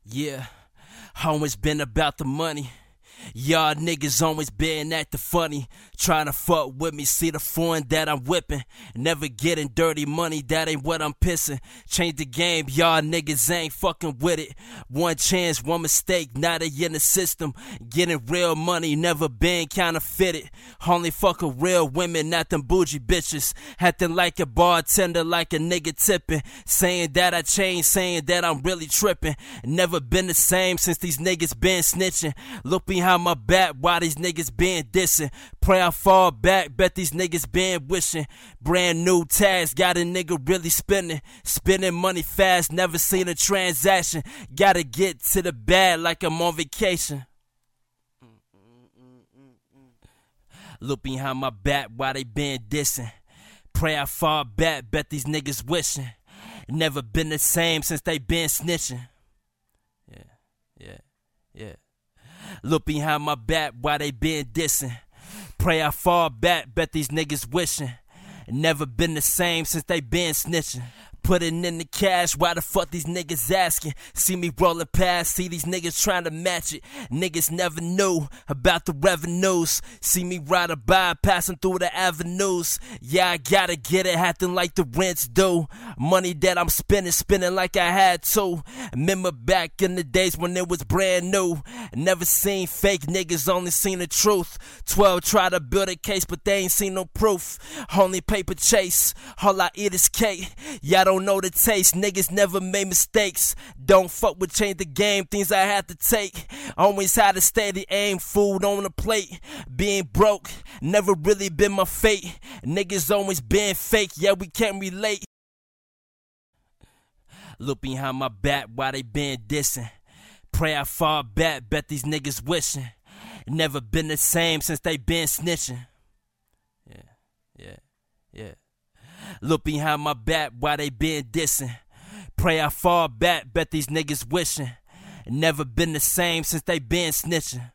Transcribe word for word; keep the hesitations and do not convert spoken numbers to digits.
Yeah, always been about the money. Y'all niggas always been acting funny, trying to fuck with me, see the foreign that I'm whipping. Never getting dirty money, that ain't what I'm pissing. Change the game, y'all niggas ain't fucking with it. One chance, one mistake, now they in the system. Getting real money, never been counterfeited. Only fucking real women, not them bougie bitches. Acting like a bartender, like a nigga tipping. Saying that I changed, saying that I'm really tripping. Never been the same since these niggas been snitching. Look behind my back while these niggas been dissing. Pray I fall back, bet these niggas been wishing. Brand new tags, got a nigga really spending. Spending money fast, never seen a transaction. Gotta get to the bag like I'm on vacation. Look behind my back while they been dissing. Pray I fall back, bet these niggas wishing. Never been the same since they been snitching. Yeah, yeah, yeah. Look behind my back while they been dissing. Pray I fall back, bet these niggas wishing. Never been the same since they been snitching. Putting in the cash, why the fuck these niggas asking? See me rolling past, see these niggas trying to match it. Niggas never knew about the revenues. See me riding by, passing through the avenues. Yeah, I gotta get it, acting like the rents do. Money that I'm spending, spending like I had to. Remember back in the days when it was brand new. Never seen fake niggas, only seen the truth. Twelve try to build a case, but they ain't seen no proof. Only paper chase, all I eat is cake. Y'all don't know the taste, niggas never made mistakes. Don't fuck with change the game, things I had to take. Always had to steady aim, food on the plate. Being broke, never really been my fate. Niggas always been fake, yeah we can't relate. Look behind my back while they been dissing. Pray I fall back, bet these niggas wishing. Never been the same since they been snitching. Yeah, yeah, yeah. Look behind my back while they been dissing. Pray I fall back, bet these niggas wishing. Never been the same since they been snitching.